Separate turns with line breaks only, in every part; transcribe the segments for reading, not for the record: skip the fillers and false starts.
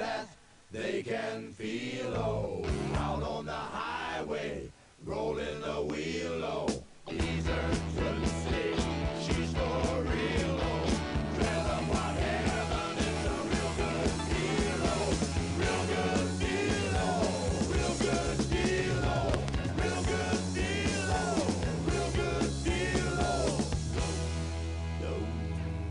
that they can feel, oh, out on the highway, rolling the wheel, oh, he's her twisty, she's for real, oh, tell them what heaven is a real good deal, oh, real good deal, oh, real good deal, oh, real good deal, oh, real good deal, oh, no.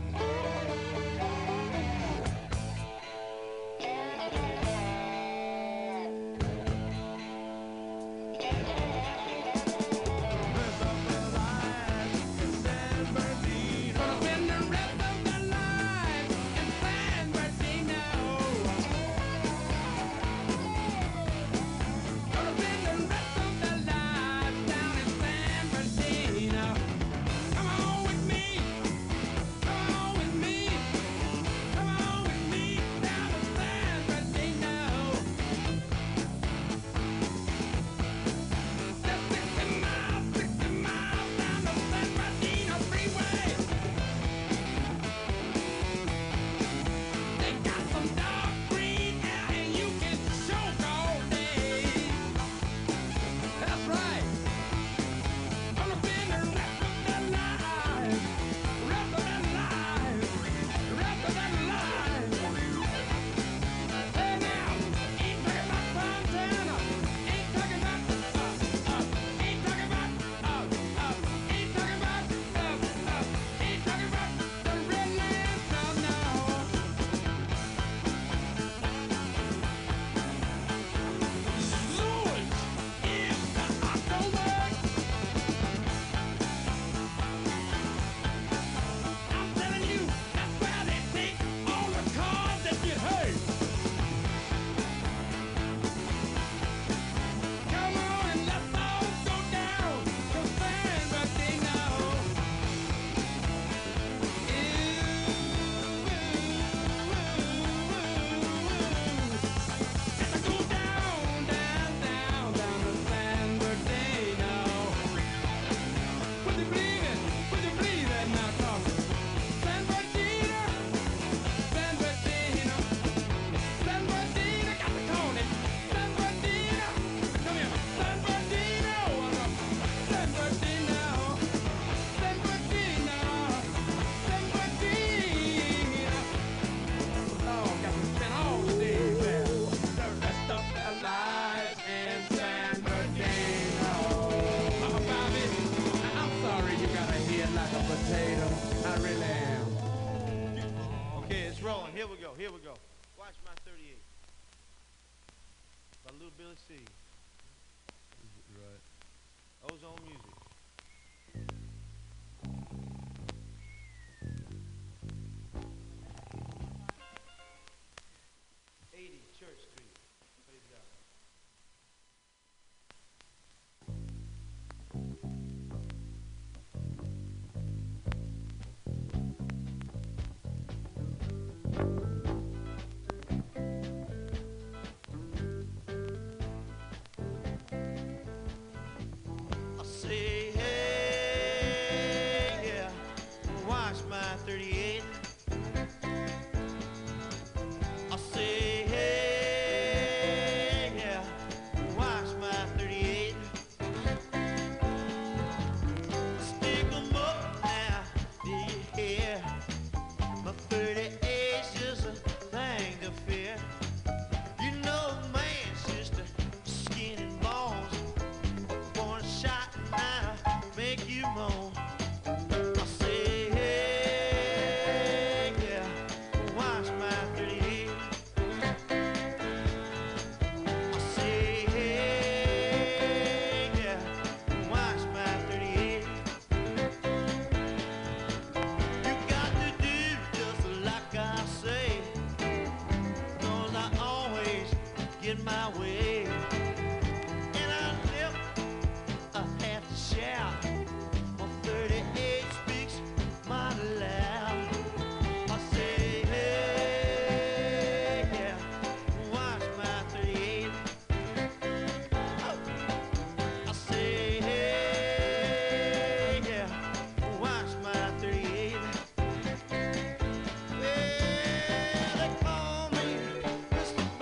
Here we go. Watch my 38. By Little Billy C. Right. Ozone Music. 80 Church Street. Praise God. Say, hey, yeah, watch my 38. I say, hey, yeah, watch my 38. Stick 'em up now, do you hear? My 38's just a thing to fear. You know, man, sister, skin and bones. One shot now, make you moan. I say, hey, yeah, watch my 38. I say, hey, yeah, watch my 38. You got to do just like I say, 'cause I always get my way. And I never have to shout. My 38 speaks mighty loud. I say, hey, yeah, watch my 38. I say, hey, yeah, watch my 38. Well, they call me Mr.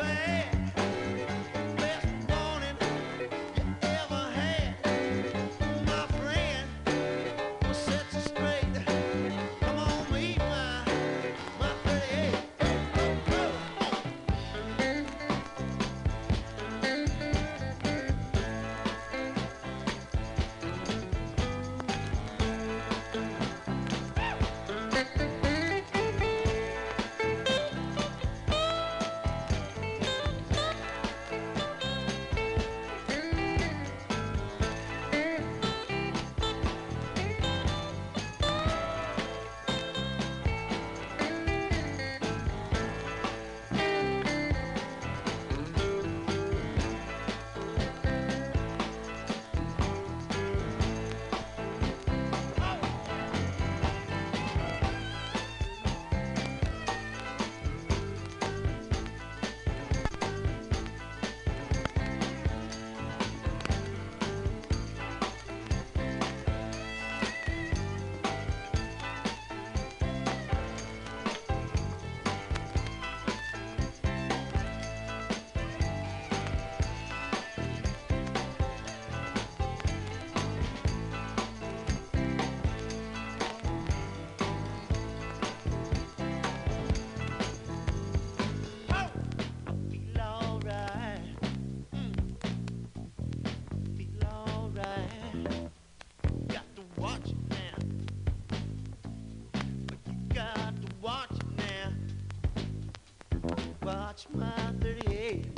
watch my 38.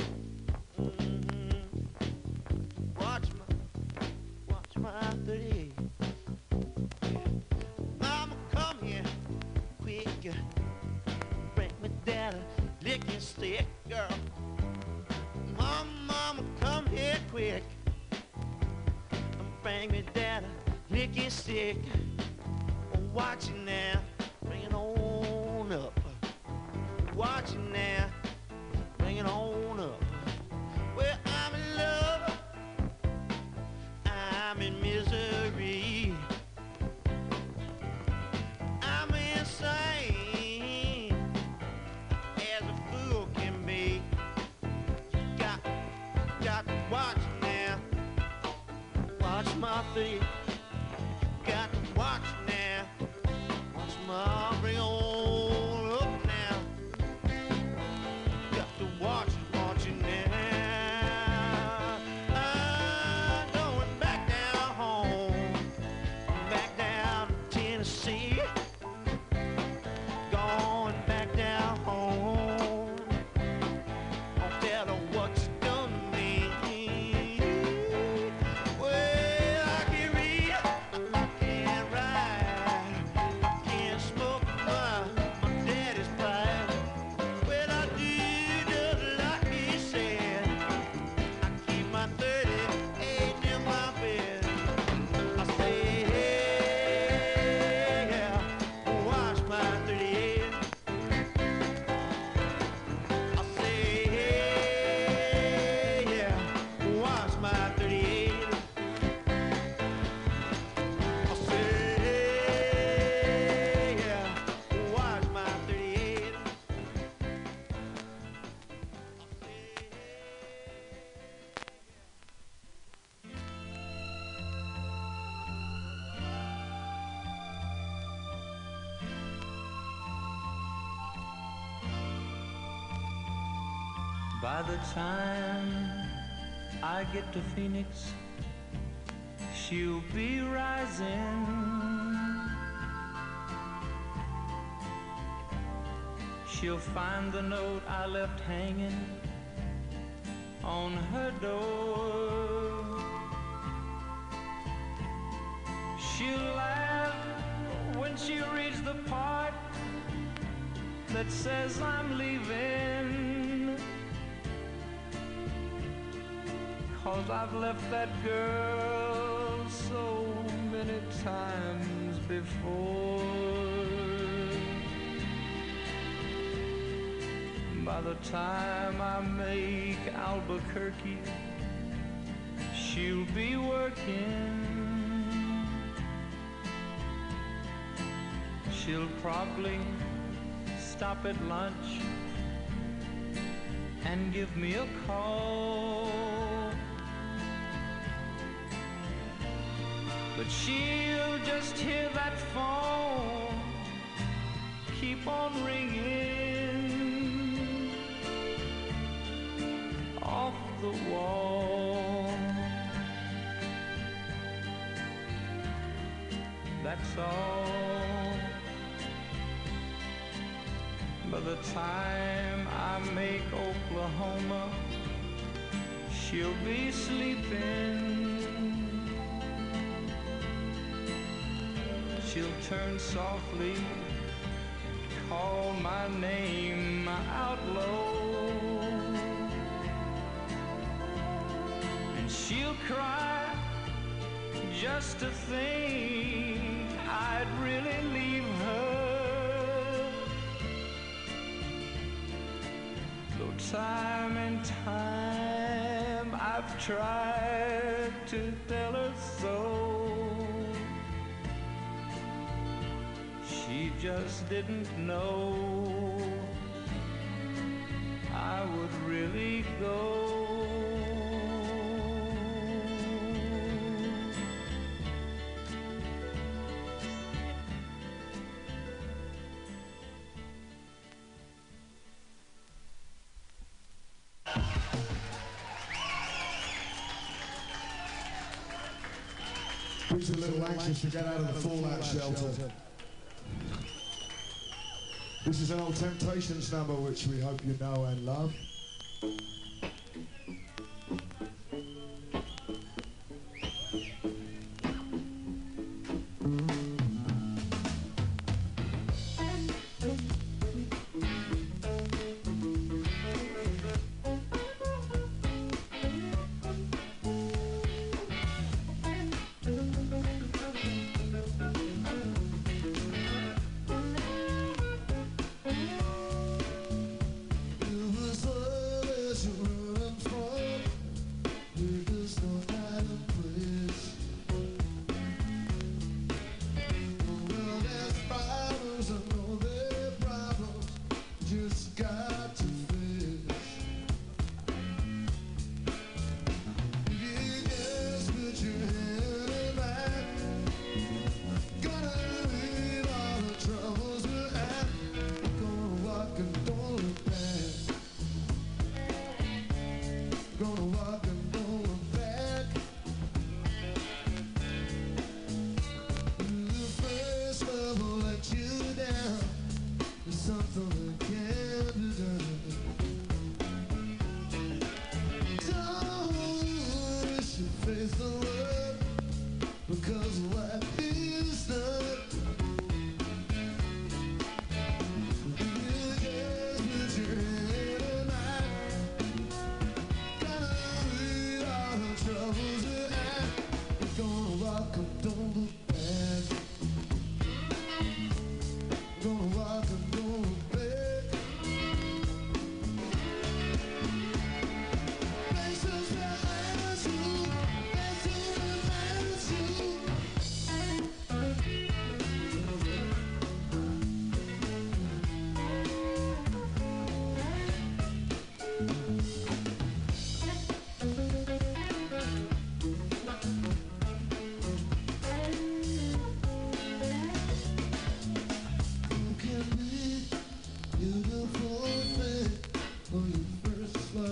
Watch my 38. Mama, come here, quick. Bring me down a licking stick, girl. Mama, come here, quick. Bring me down a licking stick. Watch it now, bring it on up. Watch it now, bring it on up. Well, I'm in love, I'm in misery, I'm insane as a fool can be. Got to watch it now, watch my feet. Got to watch it now, watch my bring on up now. Got to watch it now. I'm going back down home, back down to Tennessee. Going back down home. I'll tell her what you done to me. Well, I can read, I can't write, I can't smoke my daddy's pipe. Well, I do just like he said. I keep my 38 in my bed. I say, hey, yeah, watch my 38. I say, hey, yeah, watch my 38. I say, hey, yeah, watch my 38.
By the time I get to Phoenix, she'll be rising. She'll find the note I left hanging on her door. She'll laugh when she reads the part that says I'm leaving. 'Cause I've left that girl so many times before. By the time I make Albuquerque, she'll be working. She'll probably stop at lunch and give me a call. But she'll just hear that phone keep on ringing off the wall. That's all. By the time I make Oklahoma, she'll be sleeping. She'll turn softly, call my name out low, and she'll cry just to think I'd really leave her. Though time and time I've tried to tell her so, she just didn't know I would really go.
Who's a little anxious to get out of the fallout shelter? This is an old Temptations number which we hope you know and love.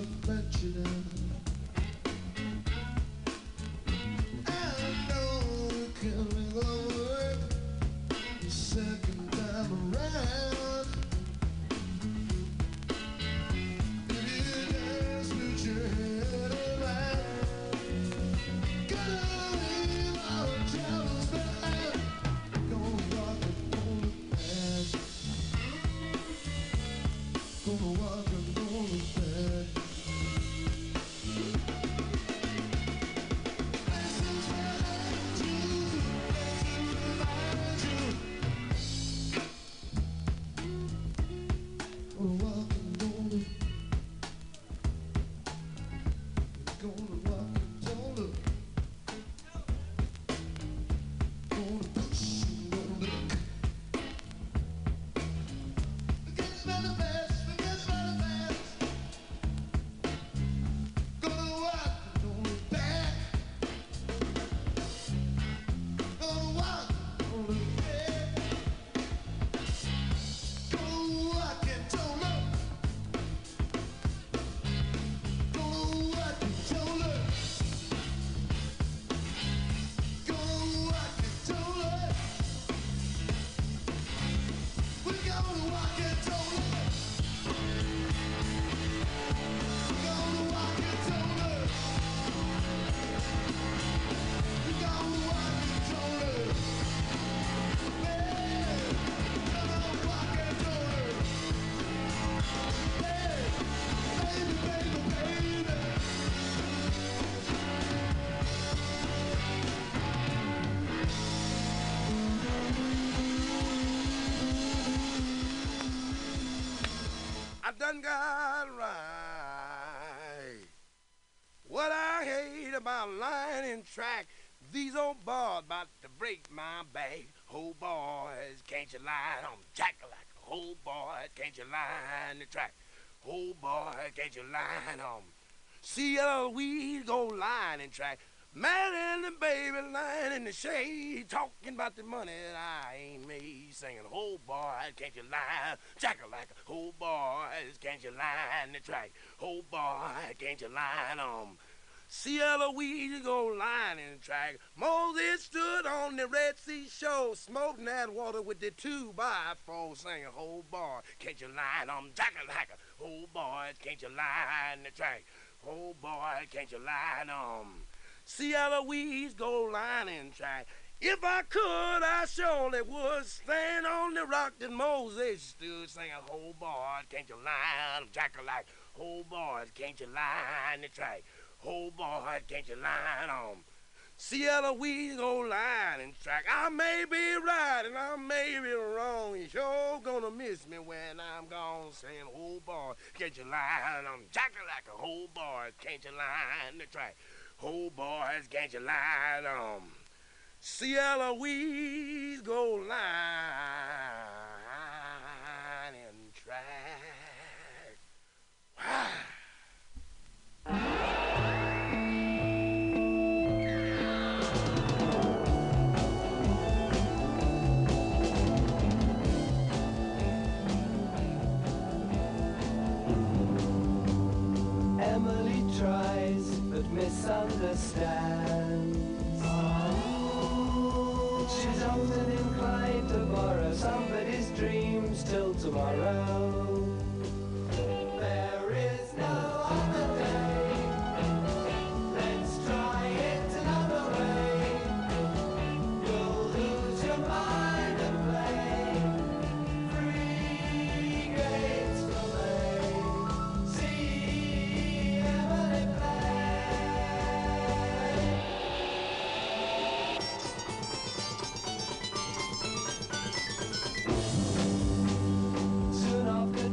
let you down. I know it can be over the second time around. If you dance with your head around, gonna leave our troubles behind. Gonna walk on the path. Gonna walk on the path.
I done got right. What I hate about lying in track, these old boys about to break my back. Oh boys, can't you lie on jack like a whole boys, can't you lie in the track? Oh boys, can't you lie on? See we go lying in track. Man and the baby lying in the shade, talking about the money that I ain't made, singing, oh boy, can't you lie, jack like a oh boys, can't you lie in the track, oh boy, can't you lie on. See we go lying in the track. Moses stood on the Red Sea shore, smoking that water with the 2x4, singing, oh boy, can't you lie on, jack like a oh boys, can't you lie in the track, oh boy, can't you lie on. See Eloise go lining track. If I could, I surely would stand on the rock that Moses stood, singing, oh boy, can't you line jack like, oh boy, can't you line the track, oh boy, can't you line on. See Eloise go lining track. I may be right and I may be wrong. You sure gonna miss me when I'm gone, saying, oh boy, can't you line on jack like a oh boy, can't you line the track. Oh boys, can't you lie on? See Eloise go line and track. Wow.
Emily tries but misunderstands. She's often inclined to borrow somebody's dreams till tomorrow. There is no other day. Let's try it another way. You'll lose your mind and play. 3 grades from A. See Emily play. Soon after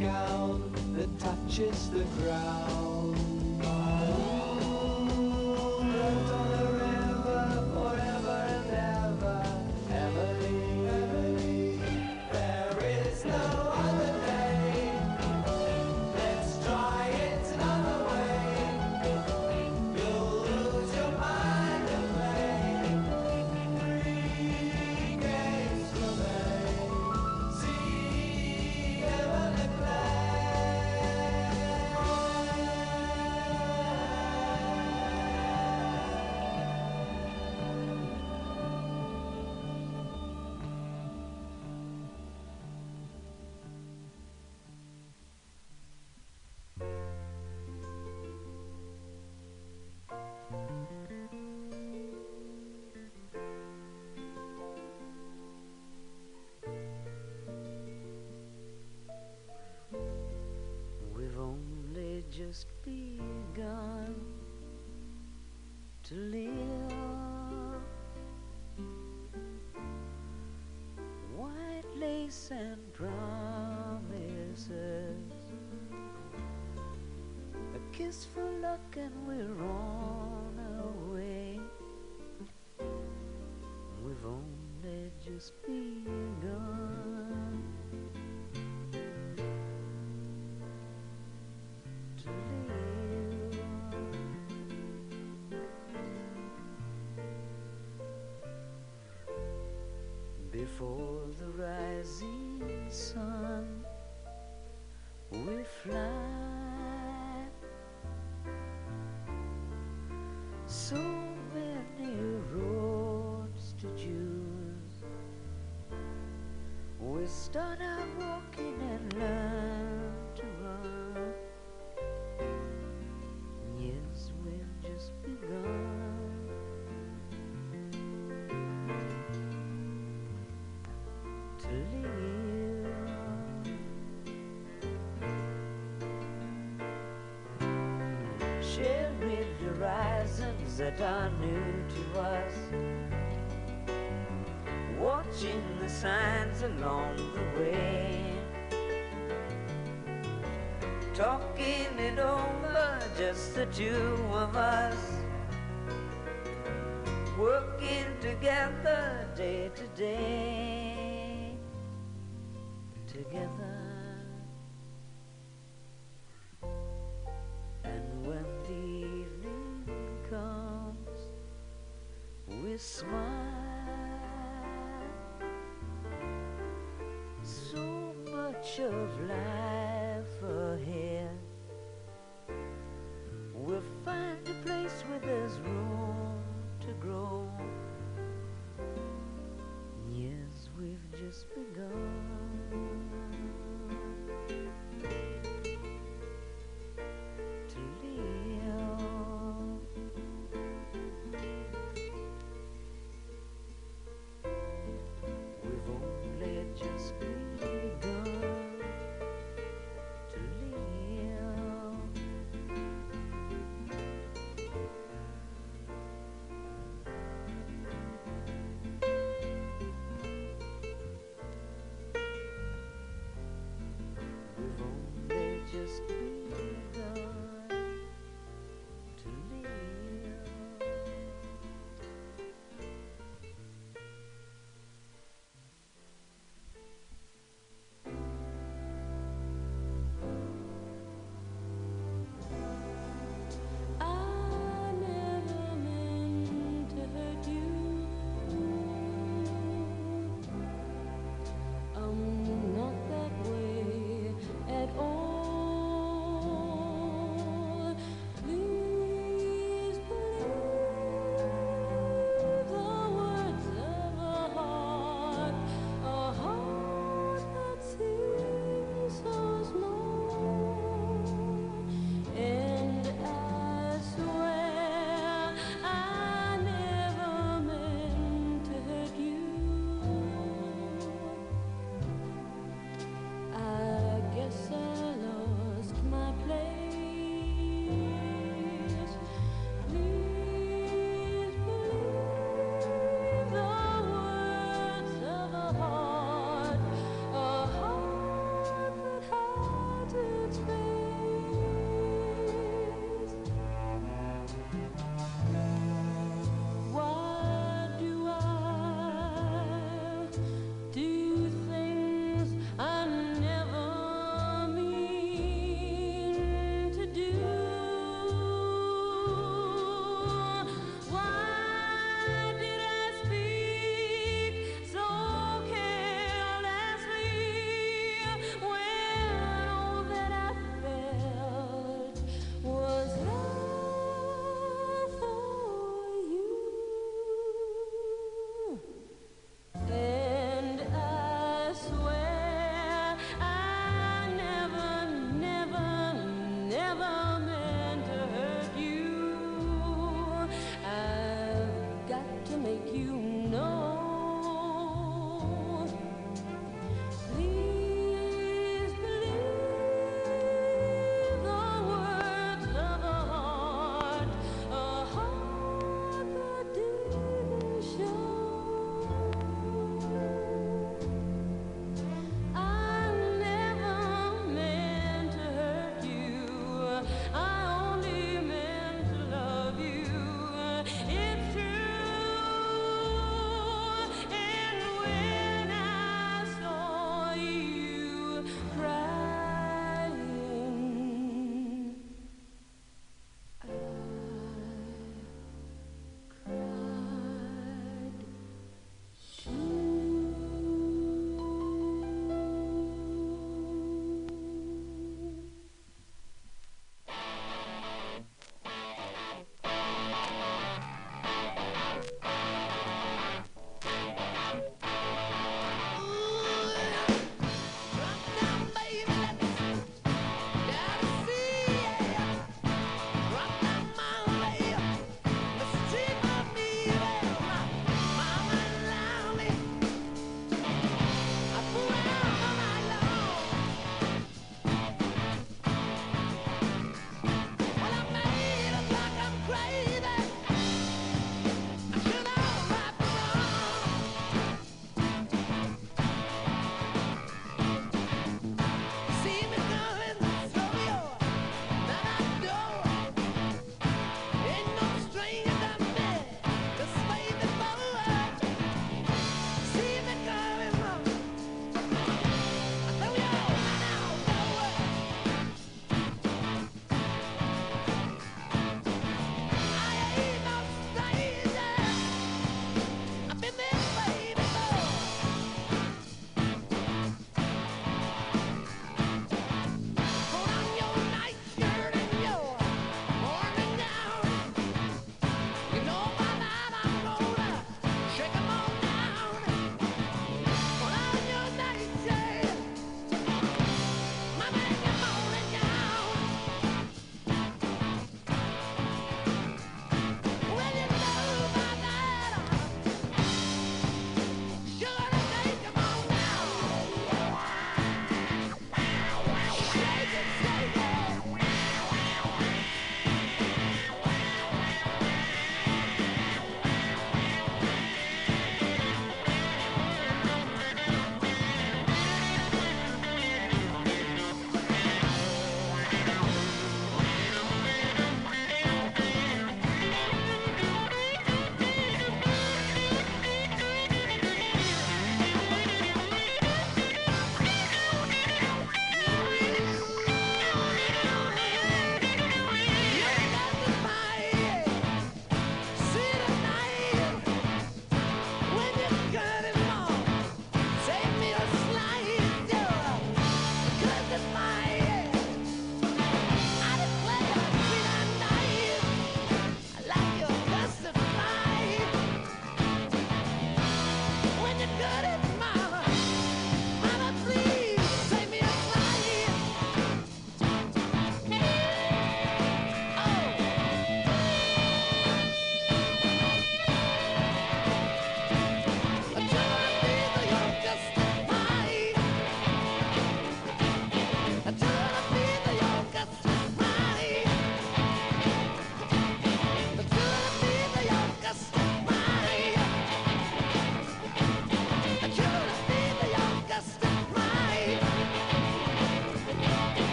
gown that touches the ground. Float on the river forever and ever, Emily, Emily. There is no other day. Let's try it another way. You'll lose your mind and play. 3 games for May. See Emily play. We've only just begun to live. White lace and promises, a kiss for luck and we're on our way. We've only just begun to live. Before the rising sun, we fly. So many roads to choose. We start out walking and learn to run. Yes, we've just begun to live. Sharing horizons that are new to us, watching the signs along the way, talking it over, just the two of us, working together day to day, together. And when the evening comes, we smile. So much of life ahead. We'll find a place where there's room to grow. Yes, we've just begun to live. We've only just begun to live.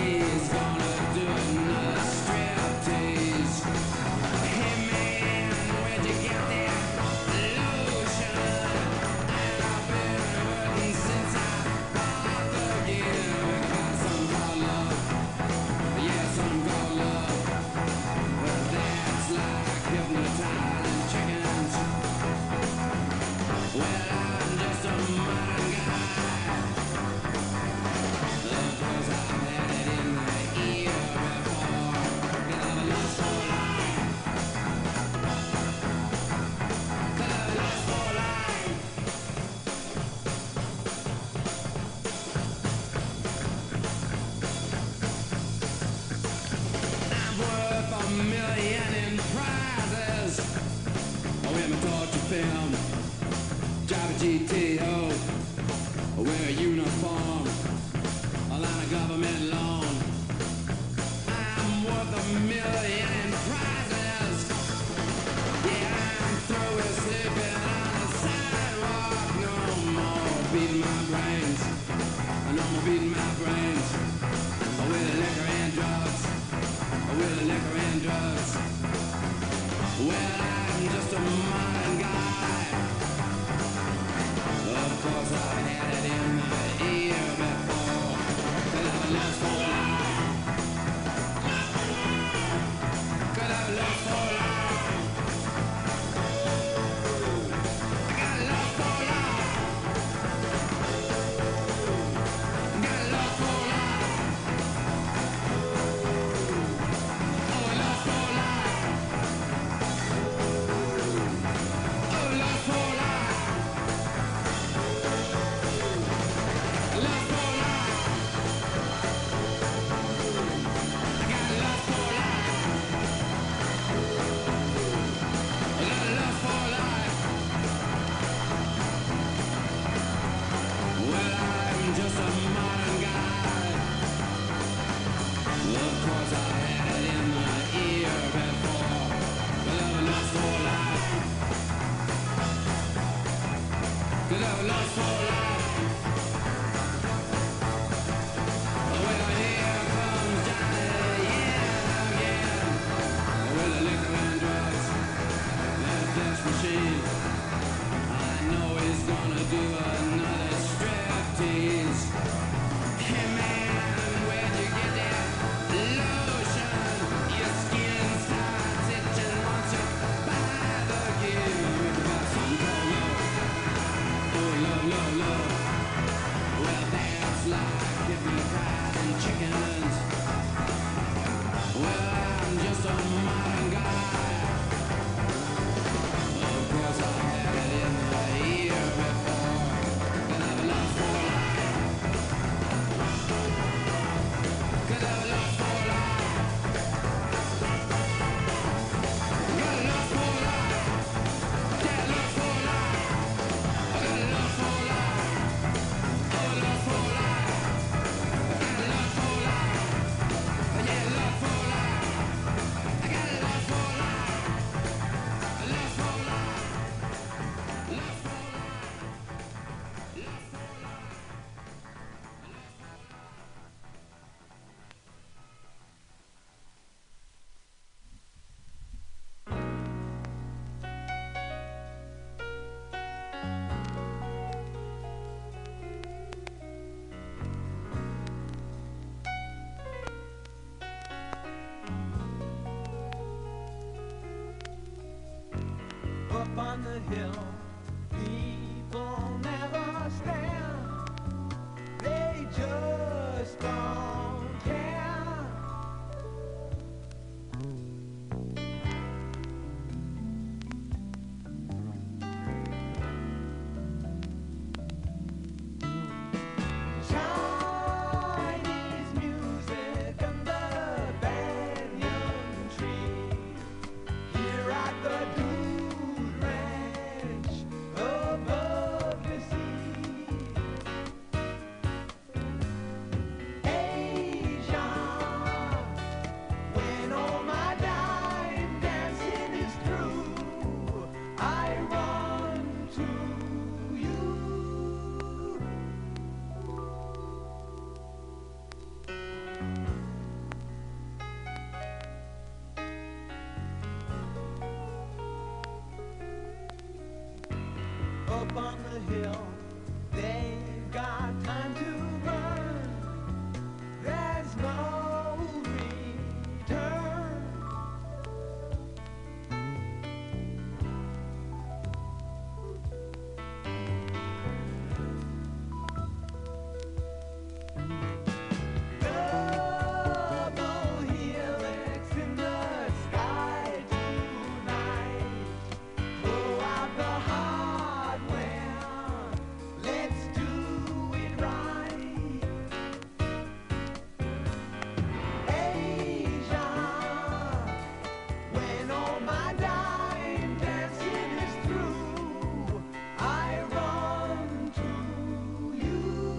he's gonna do another striptease. Hey man, where'd you get that lotion? I've been hurting since I bought the gear. Got some called love, yeah, some called love. But that's like hypnotizing chickens. Well, I'm just a modern guy. Of course, I've had it in the ear before. Got a lust for life. Got a lust for life. I'm worth $1,000,000 in prizes. Oh, in my torture film. Drive a GTO, wear a uniform, a line of government loan. I'm worth $1,000,000 in prizes. Yeah, I'm through with sleeping on the sidewalk. No more beating my brains. No more beating my brains. With liquor and drugs. With liquor and drugs. Well, I'm just a modern guy. Of course, I've had it in my ear before. Could have a lust for life. Could have a lust for life. I got a lust for life. I got a lust for life. Oh, a lust for life. Oh, lust for life. Lust for life. I got lust for life. I got lust for life. Well, I'm just a modern guy. Of course, I had it in my ear before. But I have lust for life. Could have lust for life. Well, here comes Johnny again. With the liquor and drugs, that death machine. I know he's gonna do another striptease. Hey man, where'd you get that lotion? Your skin starts itching once you buy the gear. Got some called love. Oh, love, love, love. Well, that's like hypnotizing chickens. Well, I'm just a modern guy. Of course, I had it in the ear before. Could have a lust for life. Could have a lust for life. Got a lust for life. Yeah, lust for life. I got a lust for life. Oh, lust for life. I got a lust for life. Yeah, lust for life. I got a lust for life. A lust for life. Lust for life. Lust for life.
Up on the hill, people never stand. They just don't care. Chinese music under the banyan tree. Here at the Dude Ranch above the sea. Asia, when all my dime dancing is through, I run to you. up on the hill. They've got time to burn. There's no return. Double helix in the sky tonight. Blow out the hardware. Let's do it right. Asia, when all my dime dancing is through, I run to you.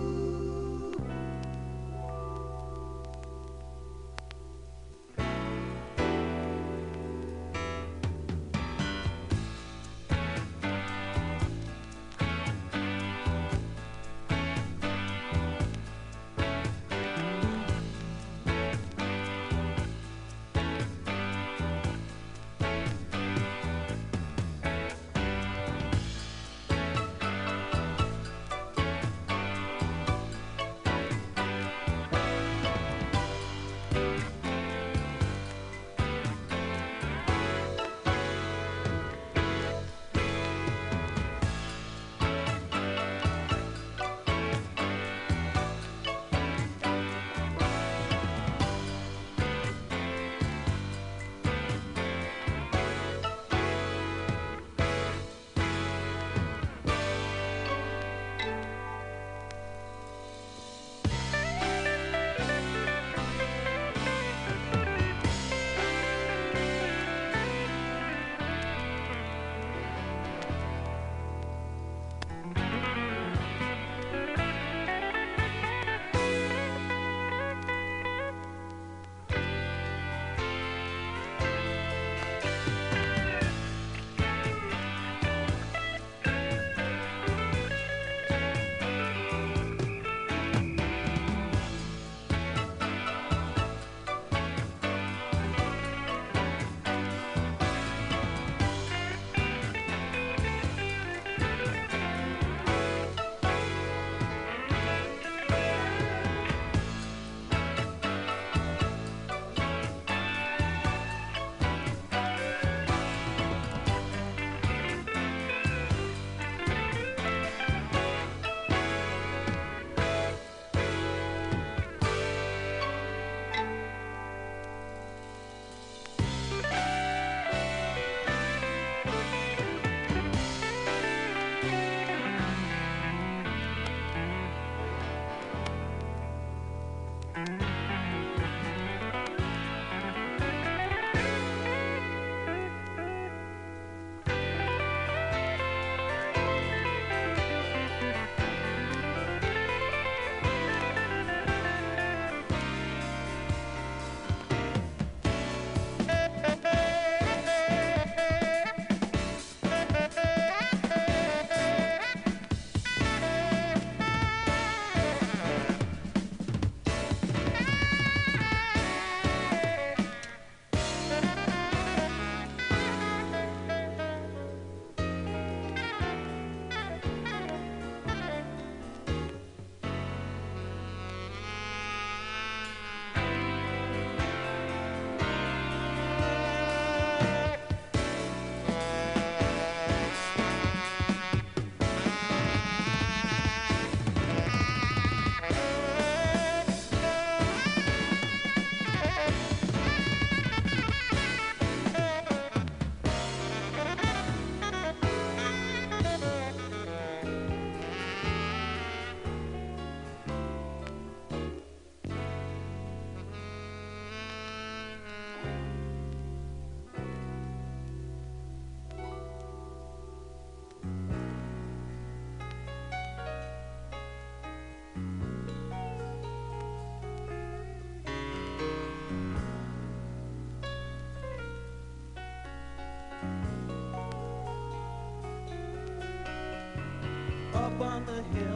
Up on the hill,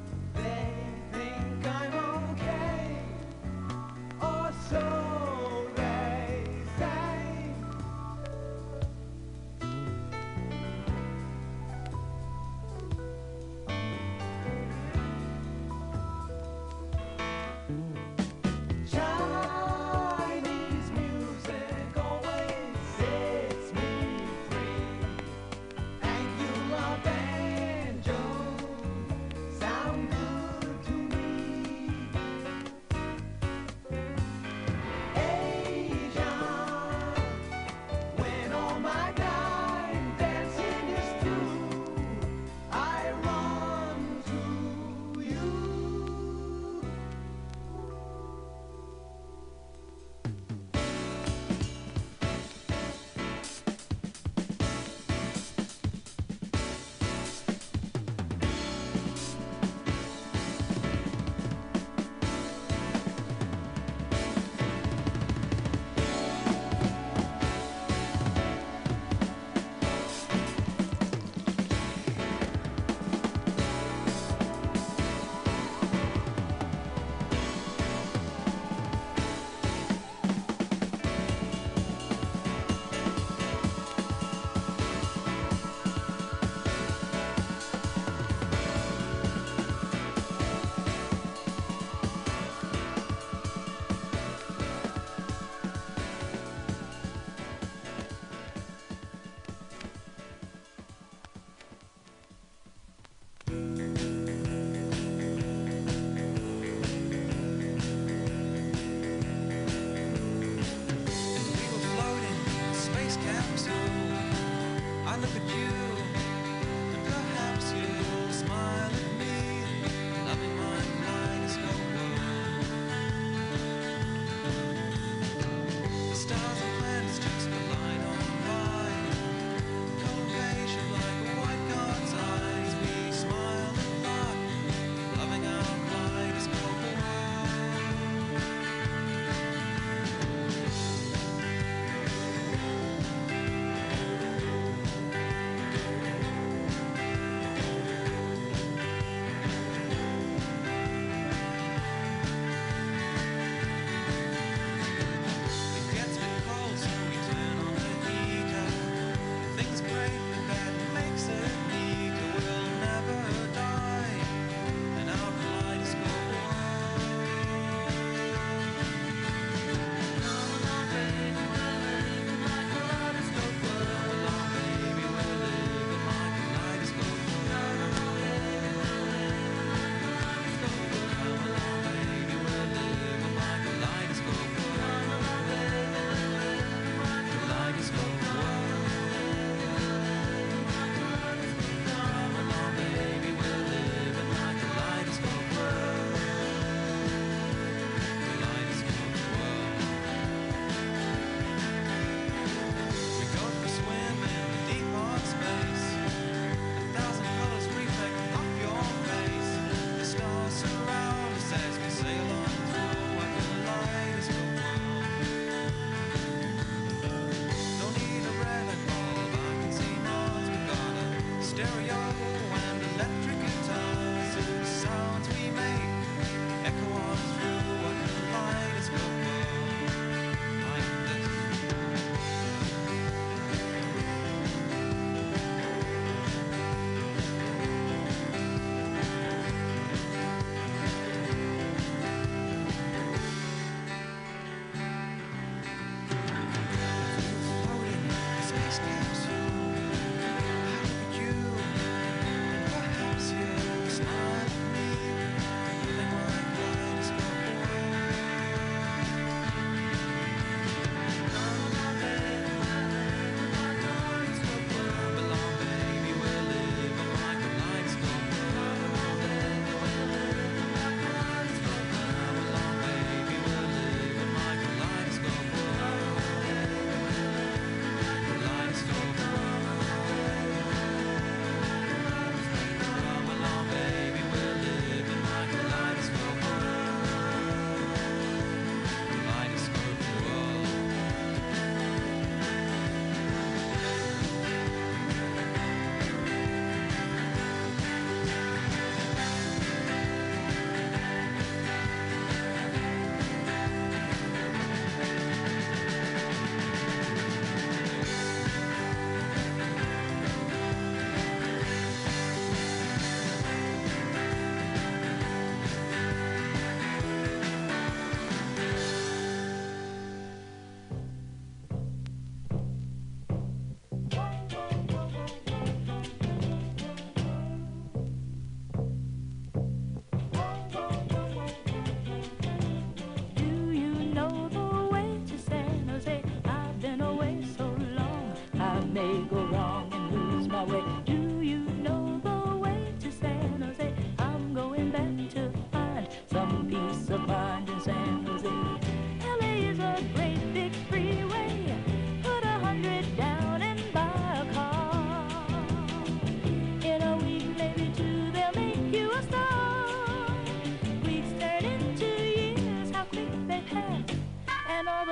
they think I'm okay, or so they say.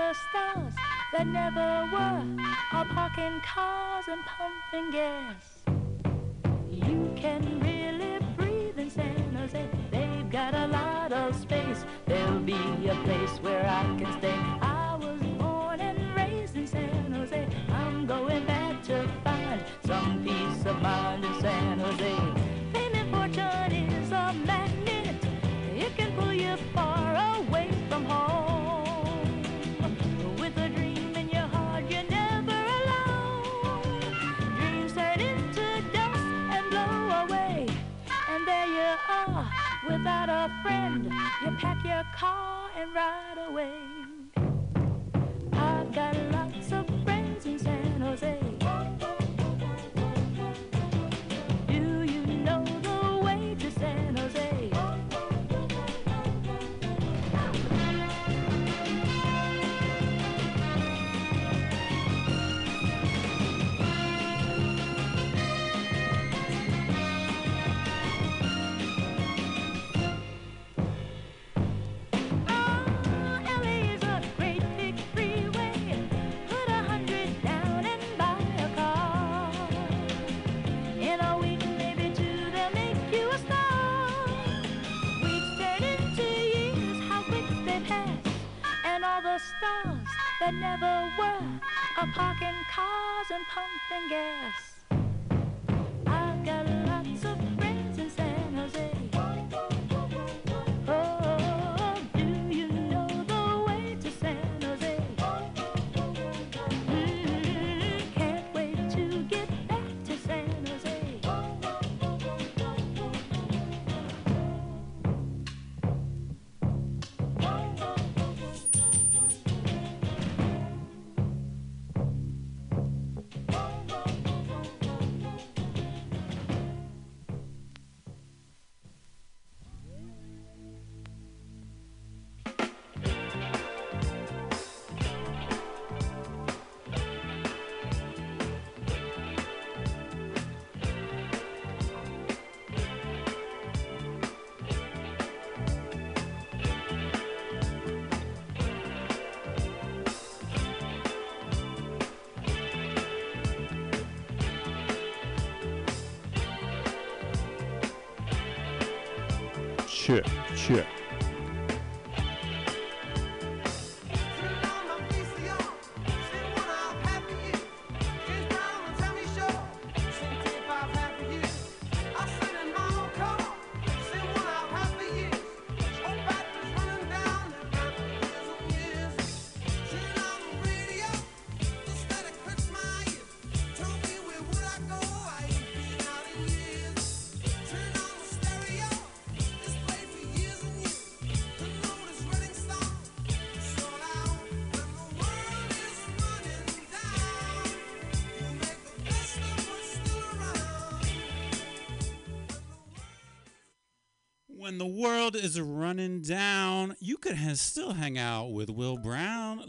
the stars that never were are parking cars and pumping gas. You can really breathe in San Jose. They've got a lot of space. There'll be a place where I can stay. I was born and raised in San Jose. I'm going back to find some peace of mind in San Jose. Fame and fortune is a magnet. It can pull you far away from home. With a dream in your heart, you're never alone. Dreams turn into dust and blow away. And there you are, without a friend. You pack your car and ride away. I've got lots of friends in San Jose. Do you know the way to San Jose? LA's a great big freeway. Put 100 down and buy a car. In a week, maybe two, they'll make you a star. Weeks turn into years, how quick they pass. And all the stars that never were are parking cars and pumping gas. I've got lots of friends in San Jose. Oh, do you know the way to San Jose? Can't wait to get back to San Jose.
Check, check.
When the world is running down, you could still hang out with Will Brown.